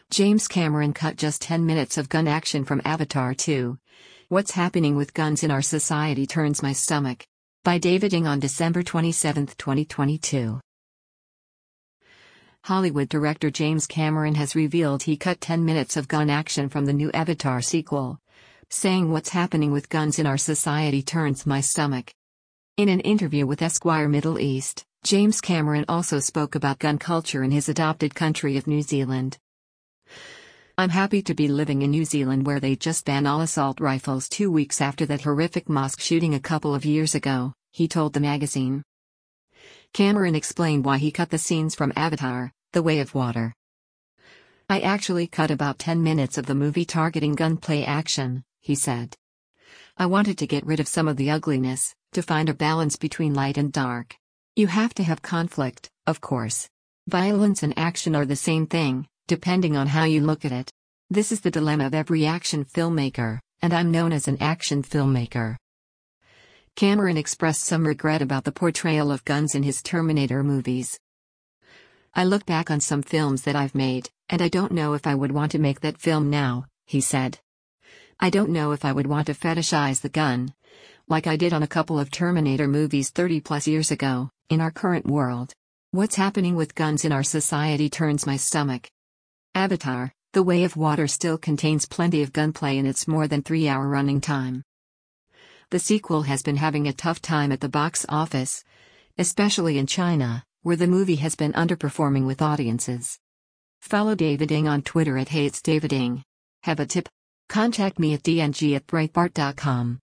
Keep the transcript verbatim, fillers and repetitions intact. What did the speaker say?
James Cameron cut just ten minutes of gun action from Avatar two. What's happening with guns in our society turns my stomach. By David Ng on December twenty-seventh, twenty twenty-two. Hollywood director James Cameron has revealed he cut ten minutes of gun action from the new Avatar sequel, saying what's happening with guns in our society turns my stomach. In an interview with Esquire Middle East, James Cameron also spoke about gun culture in his adopted country of New Zealand. I'm happy to be living in New Zealand where they just banned all assault rifles two weeks after that horrific mosque shooting a couple of years ago, he told the magazine. Cameron explained why he cut the scenes from Avatar: The Way of Water. I actually cut about ten minutes of the movie targeting gunplay action, he said. I wanted to get rid of some of the ugliness, to find a balance between light and dark. You have to have conflict, of course. Violence and action are the same thing, depending on how you look at it. This is the dilemma of every action filmmaker, and I'm known as an action filmmaker. Cameron expressed some regret about the portrayal of guns in his Terminator movies. I look back on some films that I've made, and I don't know if I would want to make that film now, he said. I don't know if I would want to fetishize the gun, like I did on a couple of Terminator movies thirty plus years ago, in our current world. What's happening with guns in our society turns my stomach. Avatar: The Way of Water still contains plenty of gunplay in its more than three-hour running time. The sequel has been having a tough time at the box office, especially in China, where the movie has been underperforming with audiences. Follow David Ng on Twitter at HeyIt'sDavidNg. Have a tip? Contact me at d n g at breitbart dot com.